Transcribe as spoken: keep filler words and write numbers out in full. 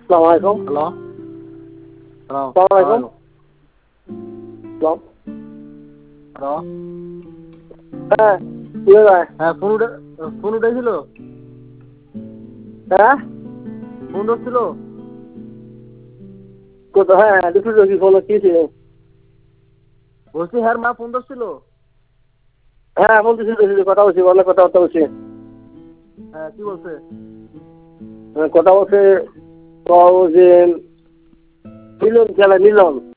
আসসালামু আলাইকুম। Hello hello আসসালামু আলাইকুম। হ্যালো। হ্যালো হ্যাঁ, কি ভাই? হ্যাঁ ফোন উঠে ফোন উঠেছিল হ্যাঁ? ফোন ধরছিল কোথায়? হ্যাঁ, দুপুর রোগী ফোন কি ছিল? বলছি হ্যাঁ মা ফোন ধরছিল। হ্যাঁ, বলতেছি বলতেছি, কথা বলছি, অনেক কথাবার্তা বলছি। হ্যাঁ কি বলছে? হ্যাঁ, কথা বলছে, তো যে মিলন খেলা মিলন